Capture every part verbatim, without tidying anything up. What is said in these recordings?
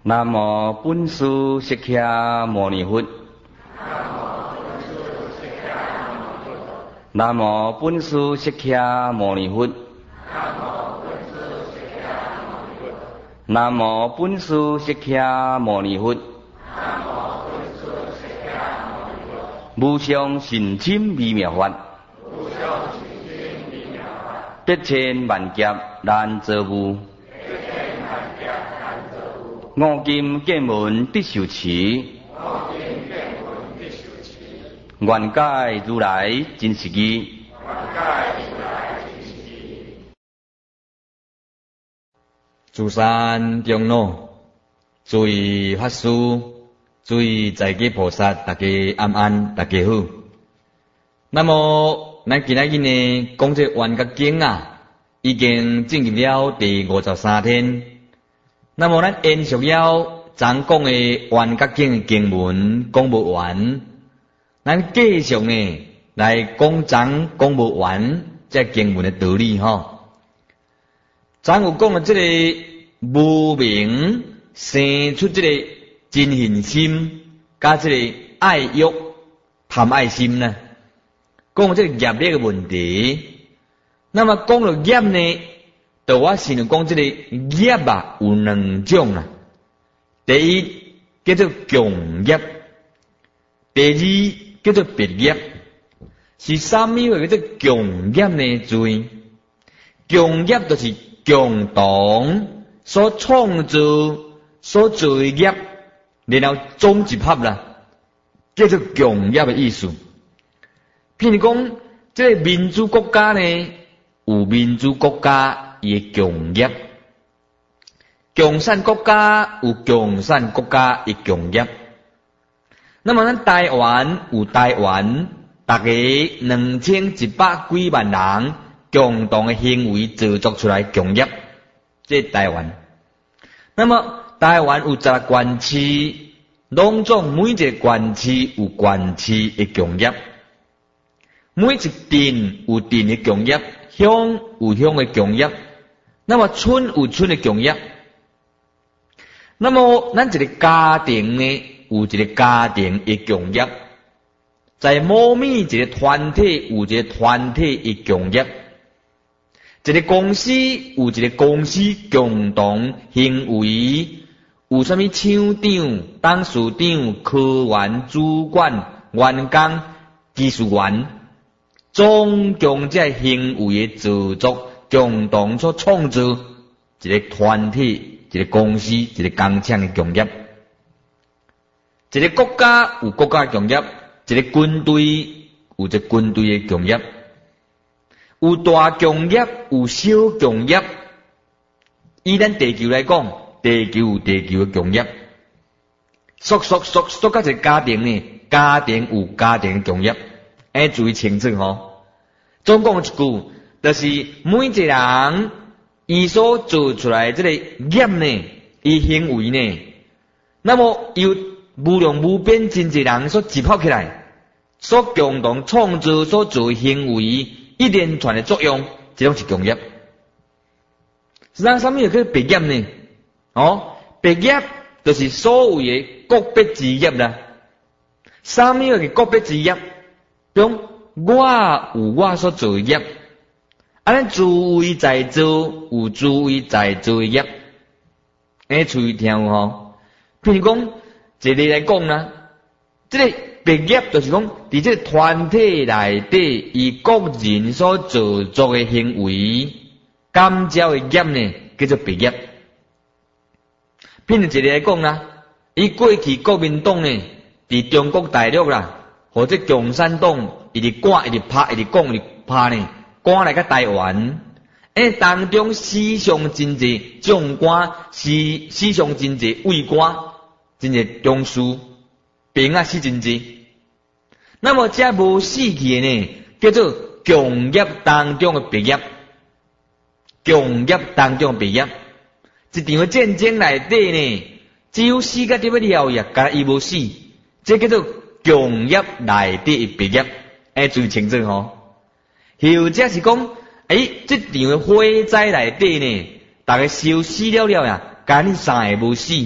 南无本师释迦牟尼佛。南无本师释迦牟尼佛。南无本师释迦牟尼佛。无上甚深微妙法，百千万劫难遭遇。五金见闻必受持，愿解如来真实义。 诸山长老，诸位法师，诸位在家菩萨，大家安安，大家好。那么，咱今仔日呢，讲这《圆觉经》啊，已经进入了第五十三天。那么，咱延续了昨讲的《圆觉经》的经文，讲不完，咱继续呢来讲昨讲不完这经文的道理哈。昨有讲了这个无明生出这个真恨心，加这个爱欲贪爱心呢，讲这个业力的问题。那么讲到业呢，就我先来讲这个业啊，有两种啊。第一叫做强业，第二叫做别业。是啥物叫做强业呢？注意，强业就是共同所创造所做的业，然后总集合啦，叫做强业的意思。譬如讲，这个民主国家呢，有民主国家伊的强业；共产国家有共产国家的强业。那么咱台湾有台湾，大家两千一百几万人共同的行为制作出来强业，这是台湾。那么台湾有十个县市，拢总每一个县市有县市的强业，每一镇有镇的强业，乡有乡的强业，那么村有村的强业。那么咱一个家庭呢，有一个家庭的强业，在某咪一个团体有一个团体的强业，一个公司有一个公司共同行为，有啥物厂长、董事长、科员、主管、员工、技术员，总共这行为的制作，共同所创造一个团体、一个公司、一个工厂的强业。一个国家有国家的强业，一个军队有一个军队的强业。有大强业，有小强业。以咱地球来讲，地球有地球的强业。属属属属到一个家庭呢，家庭有家庭的强业。要注意清楚吼。总共一句，就是每一个人伊所做出来这个业呢，伊行为呢，那么由无量无边真济人所集合起来，所共同创造所做的行为，一连串的作用，这种是强业。实际上，什么叫别业呢？哦，别业就是所谓的个别之业啦。什么叫个别之业？中我有我所做的业，啊，咱诸位在做有诸位在做的业，哎，注意听有吼。譬如讲，一例来讲啦，这个别业就是讲，伫这个团体内底，以各人所做作的行为，感召的业呢，叫做别业。譬如一例来讲啦，以过去国民党呢，伫中国大陆啦，或者共产党一直赶、一直拍、一直讲、一直拍呢，赶来个台湾，诶，当中死伤真济将官，死死伤真济尉官，真济中士兵啊死真济。那么这无死去的呢，叫做强业当中的别业，强业当中的别业。一场战争内底呢，只有死甲点要了呀，甲伊无死，这叫做强业内底的别业。哎，注意清楚吼。或者是讲，诶，这场的火灾内底呢，大家烧死了了呀，甲你三个无死，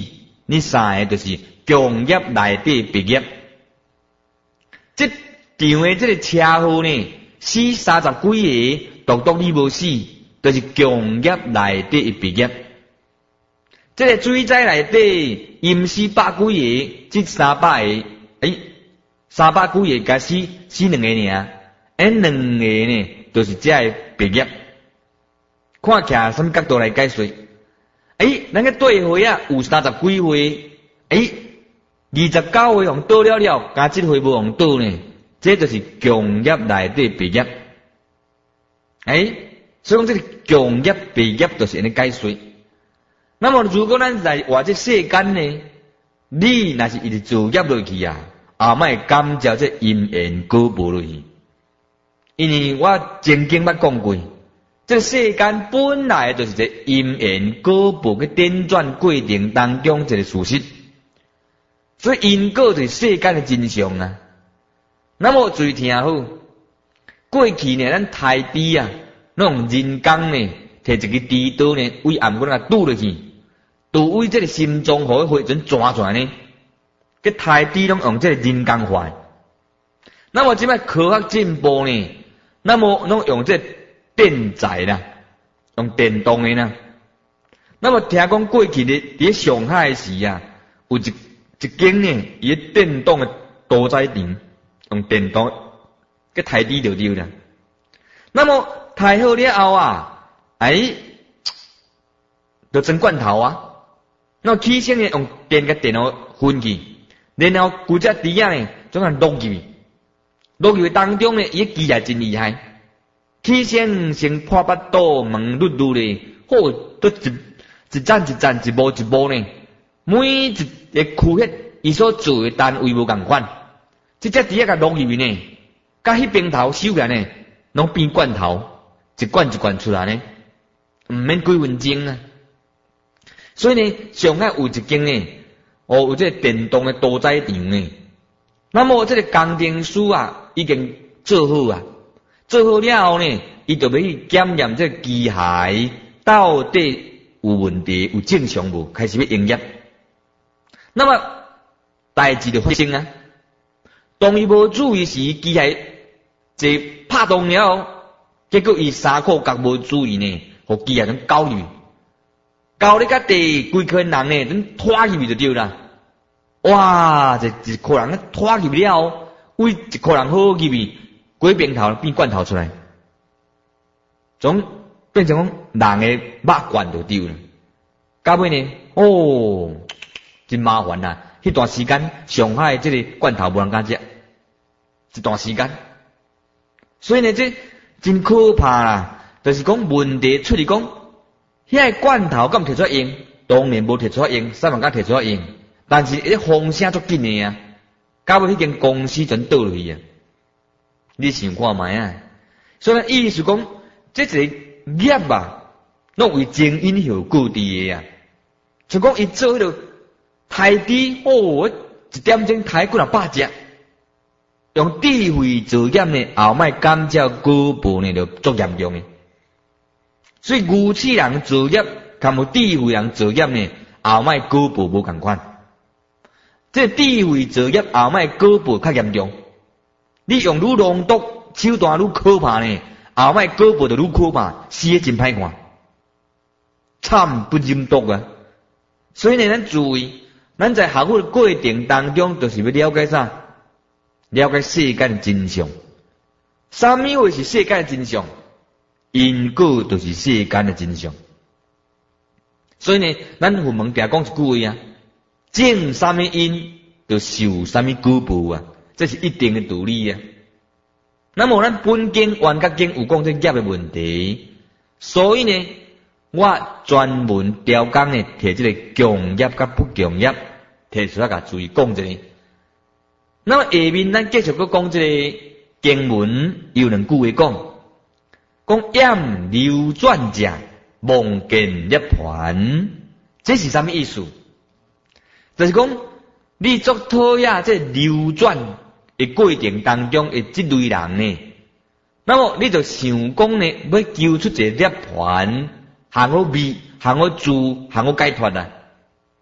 你三个就是共业内底别业。这场的这个车祸呢，死三十几个，独独你无死，就是共业内底别业。这个水灾内底淹死百几个，这三百个，诶，三百几个加死死两个尔，诶，两个呢，就是这个别业。看起来什么角度来解释？诶，咱个对会啊，有三十几岁，诶，二十九岁用倒了了，加这回无用倒呢，这就是共业内底别业。诶，所以讲这个共业别业就是安尼解释。那么如果咱在活这世间呢，你若是一直造业落去啊，后摆感召这因缘果报落去。因为我曾经捌讲过。这世间本来就是一个因缘果报嘅点转过程当中一个事实，所以因果就是世间嘅真相啊。那么注意听好，过去呢，咱太低啊，那种人工呢，摕一个地刀呢，为暗棍啊堵落去，堵为这个心脏互血准抓出来呢，个太低拢用这个人工化。那么即摆科学进步呢，那么拢用这个电载啦，用电动的啦。那么听讲过去咧，伫上海时啊，有一一间呢，伊电动的屠宰场，用电动个抬低就对啦。那么抬好了后啊，哎，就蒸罐头啊。那么起先呢，用电个电脑分去，然后古只猪仔呢，总系落入去，落入去当中呢，伊个机也真厉害。起先先破八道门碌碌咧，好都一一站一站一步一步呢，每一个区域伊所做的单位无共款。即只猪仔甲落入去呢，甲迄边头收起来呢，拢变罐头，一罐一罐出来呢，毋免几分钟啊。所以呢，上海有一间呢，哦有这个电动的屠宰场呢，那么这个工程师啊，已经做好啊。做好了后呢，伊就要去检验这个机械到底有问题有正常无，开始要营业。那么代志就发生啊，当伊无注意时，机械就拍动了，结果伊三颗角无注意呢，互机械能搞入，搞咧甲第几颗人呢，能拖入去就对啦。哇，这一颗人拖入了，为一颗人好入去。几边头变罐头出来，总变成讲人的肉罐就丢了。到尾呢，哦，真麻烦啦！迄段时间，上海这个罐头无人敢食，一段时间。所以呢，这真可怕啦！就是讲问题出嚟讲，遐个罐头敢摕出来用，当然无摕出来用，三万敢摕出来用，但是迄风声足紧的啊！到尾迄间公司全倒落去啊！你想看卖啊？所以意思讲，这个业啊，拢为前因后果伫个啊。就讲伊做迄个太低哦，一点钟抬几若百只，用智慧做业呢，后摆感召果报呢，就足严重的。所以愚痴人做业，甲无智慧人做业呢，后摆果报无共款。这智慧做业后摆果报较严重。你用愈浓毒，手段愈可怕呢，后摆果报就愈可怕，死得真歹看，惨不忍睹啊！所以呢，咱注意，咱在学佛的过程当中，就是要了解啥？了解世间的真相。啥物会是世间的真相？因果就是世间的真相。所以呢，咱佛门定讲一句话啊：种啥物因，就受啥物果报啊！这是一定的道理啊。那么咱本经原觉经有讲这业的问题，所以呢，我专门调讲呢，摕这个共业甲不共业，摕出来甲注意讲一下。那么下面咱继续搁讲这个经文，有两句话讲，讲厌流转者，望见涅槃，这是什么意思？就是讲你作讨厌这流转的过程当中的这类人呢，那么你就想讲呢，要求出一个涅槃，行好味，行好住，行好解脱啊。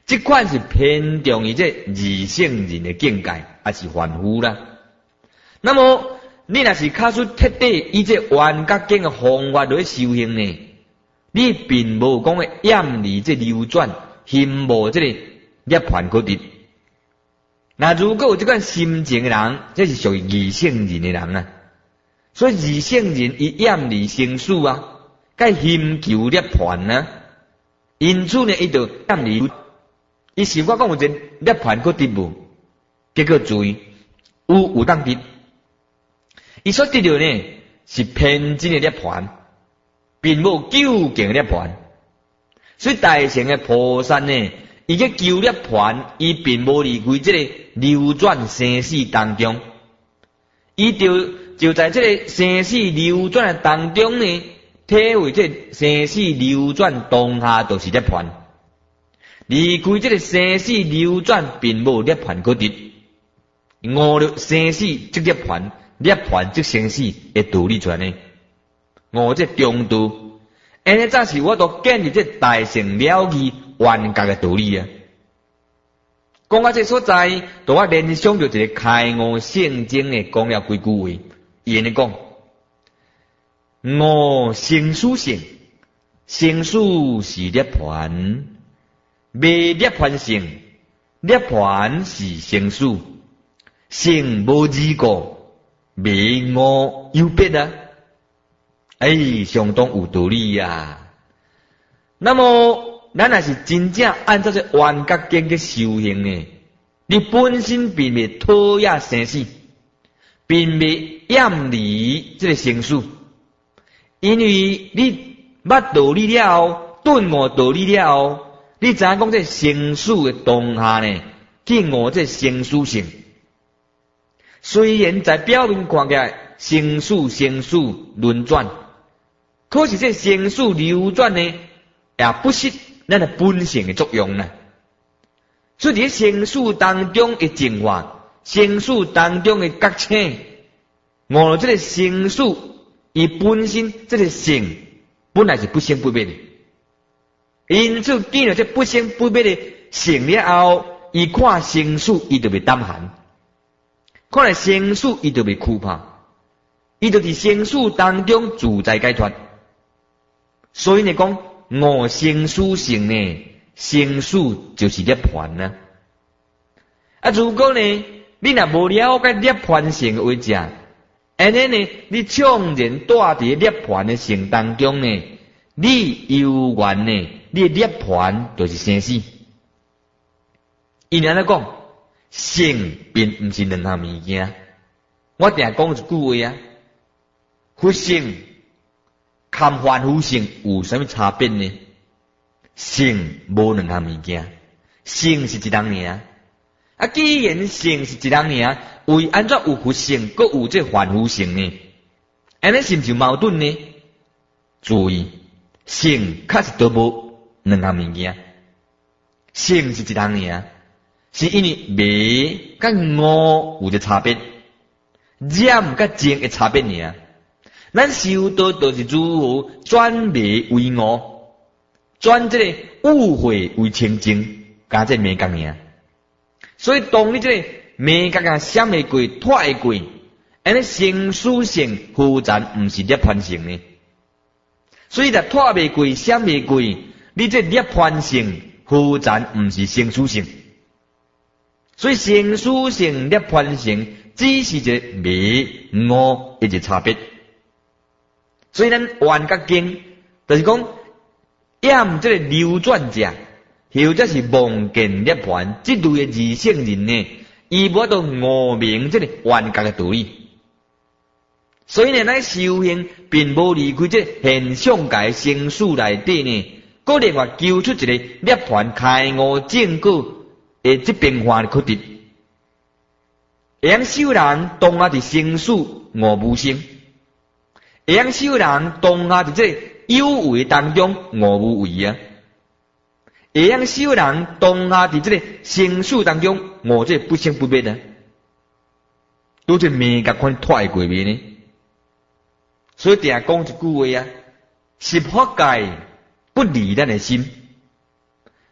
这款是偏重于这二圣人的境界，还是凡夫啦？那么你若是卡出彻底以这缘觉境的方法来修行呢？你并无讲的厌离这流转，心无这个涅槃可得。那如果有这款心情的人，这是属于二圣人的人啊。所以二圣人伊厌离生死啊，该心求涅槃啊。因此呢，伊就厌离。伊想我讲有一个涅槃可得无？结果注意有有当得。伊所得到呢是偏真的涅槃，并无究竟的涅槃。所以大乘的菩萨呢，伊个求涅槃，伊并无离开这个流转生死当中，伊就就在这个生死流转的当中呢，体会这生死流转当下就是涅槃。离开这个生死流转，并无涅槃可得。悟了生死即涅槃。涅槃即生死的道理出来呢，我这中道，安尼则是我都建立这大乘了义圆觉的道理啊。讲到这所在，就我联想到一个开悟圣经的讲了几句话，伊安尼讲：悟生死性，生死是涅槃，未涅槃性，涅槃是生死，性无二个。未悟有别啊，哎，相当有道理呀、啊。那么，咱若是真正按照这圆觉境去修行呢，你本身并未讨厌生死，并未厌离这个生死，因为你捌道理了后，顿悟道理了后，你知影讲这生死的当下呢，去悟这生死性。虽然在表面看起来生死生死轮转，可是这生死流转呢，也不失咱的本性的作用呢。所以在生死当中的净化，生死当中的觉醒，悟了这个生死，伊本身这个性本来是不生不灭的，因此见了这不生不灭的性了后，伊看生死，伊就袂胆寒。看来生死伊就袂惧怕，伊就伫生死当中自在解脱。所以呢讲，悟生死性呢，生死就是涅槃啊。啊，如果呢，你若无了解涅槃性的为者，安尼呢，你纵然住伫涅槃的性当中呢，你有缘呢，你涅槃就是生死。因安尼讲。性并毋是两项物件，我定讲一句话啊，佛性、含凡夫性有啥物差别呢？性无两项物件，性是一人尔。啊，既然性是一人尔，为安怎有佛性，搁有这凡夫性呢？安尼是毋是矛盾呢？注意，性确实都无两项物件，性是一人尔。是因为迷甲悟有一差别，染甲净的差别尔。咱修道就是如何转迷为悟，转这个误会为清净，加这迷觉尔。所以当你这个迷觉啊闪会过、脱会过，安尼生死性忽然毋是涅槃性呢。所以若脱袂过、闪袂过，你这涅槃性忽然毋是生死性。所以生死性、涅槃性只是一个迷悟一个差别。所以咱圆觉经就是讲，厌这个流转者，或者是望见涅槃，这类的二圣人呢，伊无到悟明这个圆觉的道理。所以呢，咱修行并无离开这现象界生死内底呢，个另外求出一个涅槃开悟正果。诶，这变化的可得，会让修人当下伫生死悟无生，会让修人当下伫这有为当中悟无为啊，会让修人当下伫这个生死当中悟这不生不灭啊，都这迷觉款脱过未呢？所以定讲一句话啊，十法界不离咱的心。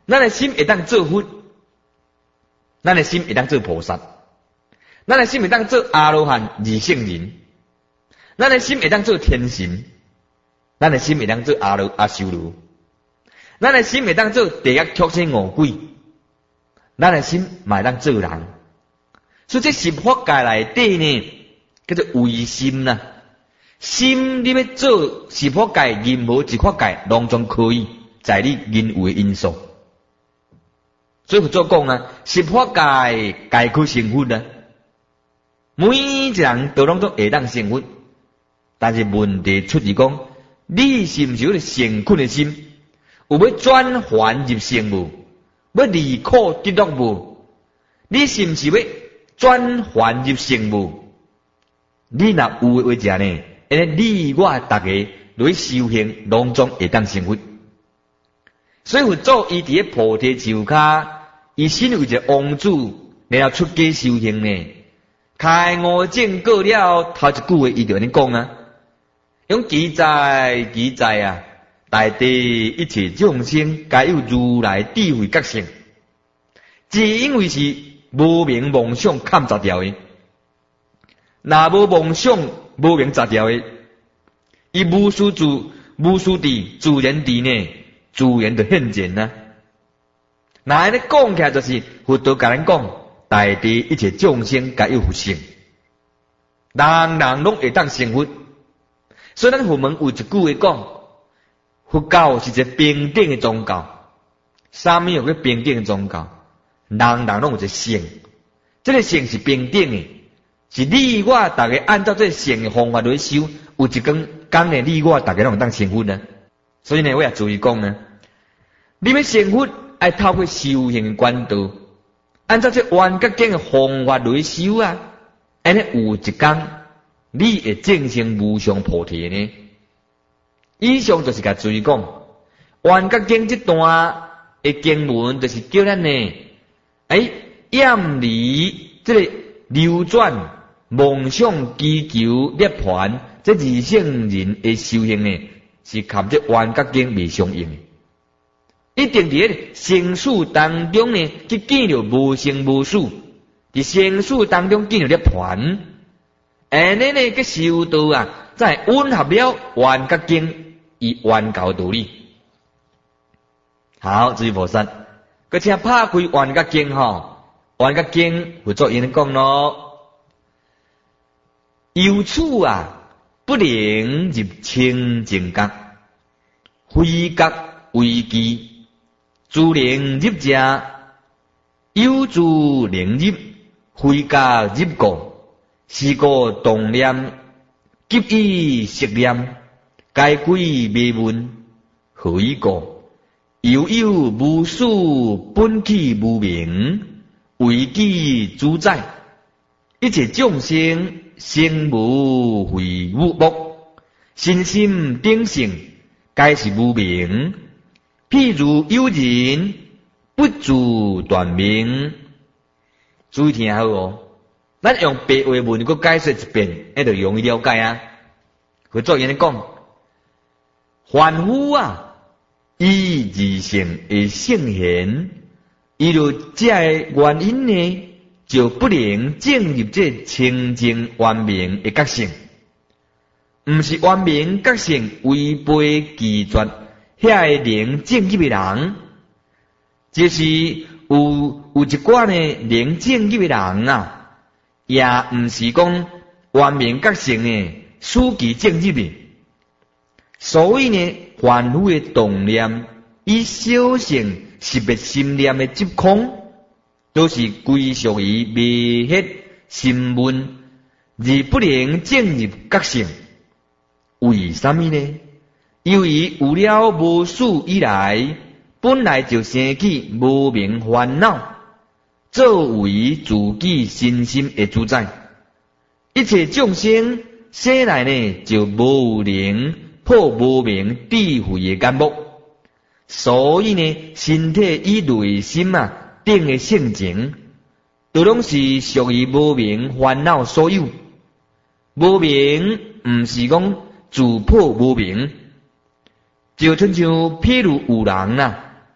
咱的心会当做佛，咱的心会当做菩萨，咱的心会当做阿罗汉二圣人，咱的心会当做天神，咱的心会当做阿罗阿修罗，咱的心会当做地狱畜生恶鬼，咱的心嘛会当做人。所以这十法界内底呢，叫做唯心呐、啊。心你要做十法界任何一法界，拢总可以，在你人为因素。所以佛祖讲啊，十法界皆可成佛啊，每一人都拢都会当成佛。但是问题出自讲，你是毋是有成佛的心？有要转凡入圣无？要离苦得乐无？你是毋是要转凡入圣无？你若有的话呢？因为你我大家落去修行，拢总会当成佛。所以佛祖伊伫个菩提树骹，伊身为一个王子，然后出家修行呢。开悟证过了，头一句话伊就安尼讲啊，用记载记载啊，大地一切众生皆有如来智慧觉性，只因为是无明妄想砍十条的，若无妄想无明十条的，伊无须自无须地自然地呢，自然就现前啊。那安尼讲起来，就是佛陀甲咱讲，大地一切众生皆有佛性，人人拢会当成佛。所以咱佛门有一句话讲，佛教是一个平等的宗教。啥物有个平等的宗教？人人拢有一个性，这个性是平等的，是你我大家按照这个性的方法来修，有一天讲呢，你我大家拢会当成佛呢。所以呢，我也注意讲呢，你要成佛，要透过修行的管道，按照这圆觉经的方法来修啊，安尼有一天你会证成无上菩提呢。以上就是甲注意讲，圆觉经这段的经文，就是叫咱呢，哎，远离这个流转梦想祈求涅槃这二圣人的修行呢，是靠这圆觉经未相应的。一定伫个生死当中呢，去见着无生无死，伫生死当中见着涅槃，安尼呢个修道啊，才吻合了圆觉经以圆教道理。好，诸位菩萨，佮请拍开圆觉经吼，圆觉经佛祖因讲咯，由此啊，不能入清净觉，非觉为基。自能入者，有自能入，非假入过，是个动念，急以识念，该归未问，何以过？又有无数本体无明，为己主宰，一切众生生无慧无目，身心定性，皆是无明。譬如有人不自断命，注意听好哦。咱用白话文佮解释一遍，那就容易了解啊。佛祖因讲，凡夫啊，以自性的圣贤，伊就这原因呢，就不能进入这清净圆明的觉性，毋是圆明觉性违背拒绝。遐个能正入的人，就是有有一寡呢能正入的人啊，也毋是讲圆明觉性呢属其正入的。所以呢，凡夫的动念以小乘识别心念的执空，都是归属于未迄心闷，而不能正入觉性。为什么呢？由于有了无始以来，本来就生起无明烦恼，作为自己身心的主宰。一切众生生来呢，就无能破无明智慧的眼目，所以呢，身体以内心啊定的性情，都拢是属于无明烦恼所有。无明毋是讲自破无明。就亲像譬如有人啊，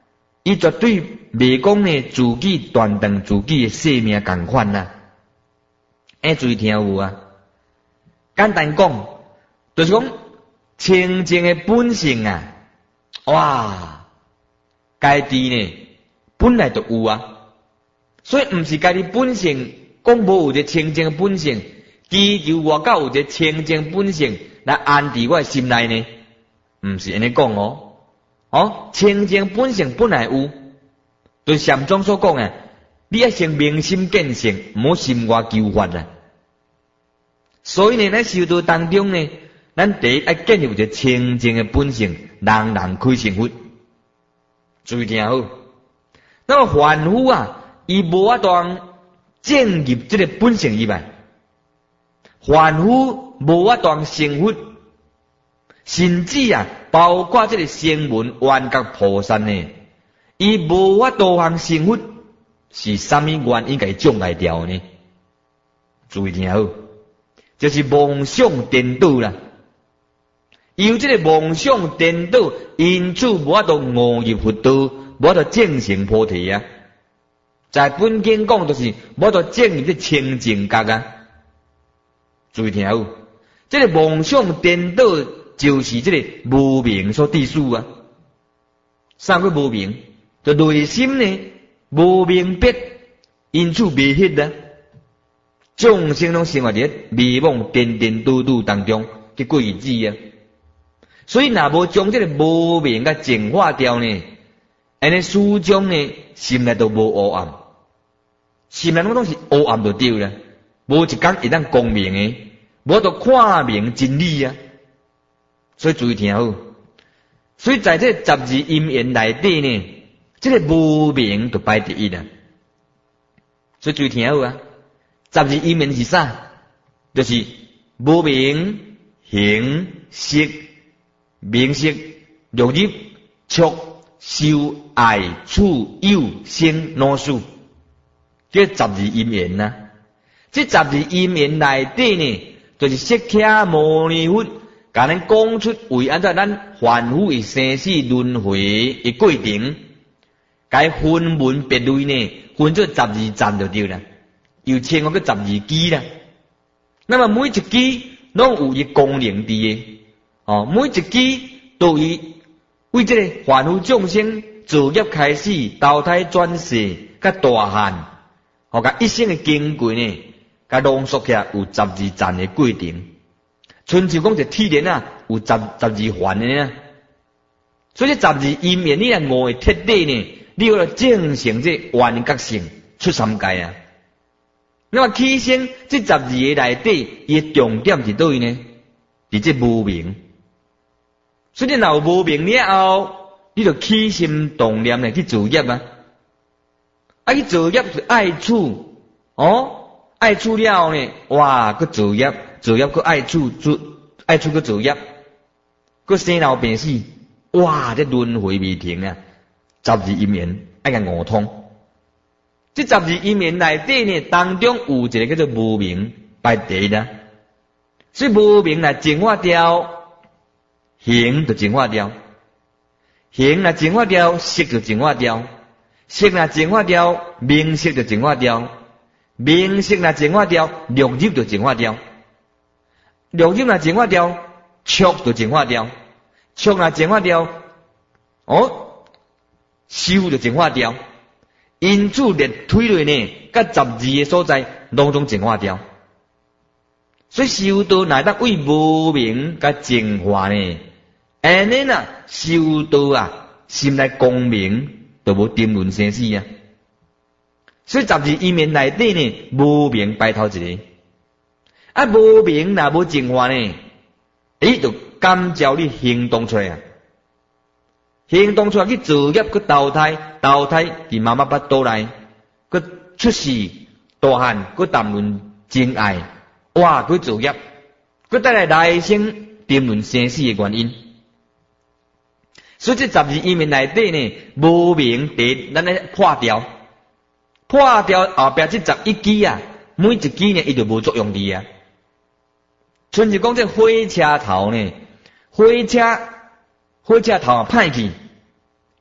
伊绝对袂讲呢自己断断自己的生命共款啦。哎，注意听有啊。简单讲，就是讲清净的本性啊，哇，家己呢本来就有啊，所以毋是家己本性讲无有一个清净的本性，祈求外口有一个清净本性来安伫我的心内呢，毋是安尼讲哦。哦，清净本性本来有，对禅宗所讲啊，你要先明心见性，毋好心外求法啊。所以呢，在修道当中呢，咱第一要建立一个清净的本性，人人开成佛。注意听好。那么凡夫啊，伊无法当建立这个本性以外，凡夫无法当成佛，甚至啊，包括这个声闻缘觉菩萨呢，伊无法度行成佛，是啥物原因给障碍掉呢？注意听好。就是妄想颠倒啦，由这个妄想颠倒，因此无法度误入佛道，无法度证成菩提啊。在本经讲，就是无法度证入这清净觉啊。注意听好，这个妄想颠倒，就是这个无明所致使啊。啥叫无明？就内心呢无明白，因此未迄啊。众生拢生活伫迷惘颠颠倒倒当中去过日子啊，所以若无将这个无明甲净化掉呢，安尼始终呢心内都无黑暗，心内拢拢是黑暗就对啦，无一天会当光明诶，无就看明真理啊。所以注意听好，所以在这十二因缘内底呢，这个无明就排第一啦。所以注意听好啊。十二因缘是啥？就是无明、形、色、名色、六入、触、受、爱、处、有、生、老死，这十二因缘呐。这十二因缘内底呢，就是释迦牟尼佛甲咱讲出为安怎咱凡夫的生死轮回的过程，该分门别类呢，分做十二站就对啦。又称我个十二支啦，那么每一支拢有伊功能伫诶，哦，每一支都以为这个凡夫众生自业开始，投胎转世，甲大汉，哦，甲一生诶经过呢，甲浓缩起来有十二站诶过程。春秋讲一铁链啊，有十十二环诶啊，所以十二因缘你若悟诶彻底呢，你要证成这缘觉性出三界啊。那么起先这十二个内底，伊的重点是倒位呢？伫这无明。所以你若有无明了后，你就起心动念呢去造业啊。啊，去造业是爱处，哦，爱处了后呢，哇，佮造业，造业佮爱处，做爱处佮造业，佮生老病死，哇，这轮回未停啊！十二因缘爱甲悟通。这十二因缘内底呢，当中有一个叫做无明排第一啦。所以无明来净化掉，形就净化掉；形来净化掉，色就净化掉；色来净化掉，名色就净化掉；名色来净化掉，六入就净化掉；六入来净化掉，触就净化掉；触来净化掉，哦，受就净化掉。因此列推类呢，甲十二个所在拢总净化掉。所以修道乃当为无明甲净化呢，安尼呐修道啊，心内光明，就无沉沦生死啊。所以十二因缘内底呢，无明排头一个，啊无明若无净化呢，伊就感召你行动出来啊。行动出来去造业，去投胎，投胎伫妈妈腹肚内，去出世大汉，去谈论真爱，哇，去造业，去带来来生沉沦生死的原因。所以这十二因缘内底呢，无明第咱来破掉，破掉后壁这十一支啊，每一支呢，伊就无作用伫啊。春是讲这火车头呢，火车。火车头啊歹去，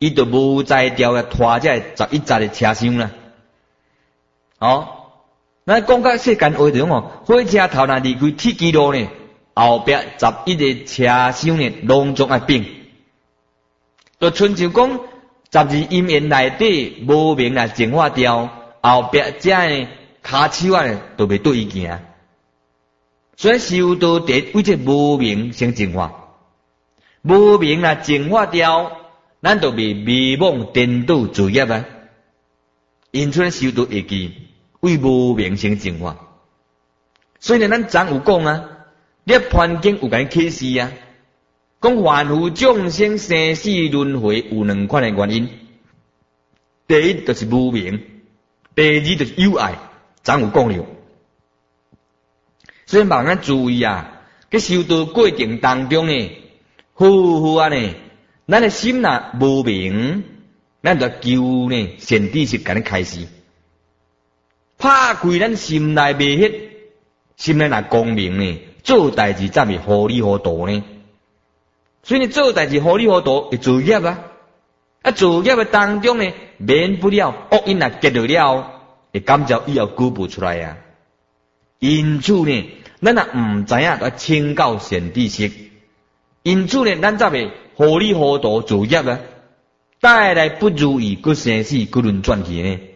伊就无再调个拖这十一节的车厢啦。哦，咱讲较世间话就讲哦，火车头若离开铁轨路呢，后壁十一个车厢呢，拢总爱并。就亲像讲十二音缘内底无明来净化掉，后壁遮呢骹手啊呢都袂对伊行。所以修道第为这无明先净化，无明来净化掉，咱就袂迷惘颠倒罪业啊。因此修道会记为无明先净化。所以呢，咱昨有讲啊，你梵经有甲你启示啊，讲凡夫众生生死轮回有两款的原因。第一就是无明，第二就是有爱，昨有讲了。所以望咱注意啊，喺修道过程当中呢，呼呼啊呢，咱的心若无明，咱就求呢善知识甲咱开示，拍开咱心内未迄，心内若光明呢，做代志才袂糊里糊涂呢。所以你做代志糊里糊涂会造业啊，啊造业的当中呢，免不了恶因若结到了，会感召以后举不出来啊。因此呢，咱若毋知影，要请教善知识。因此呢，咱才袂糊里糊涂造业啊，带来不如意，佮生死，佮轮转去呢。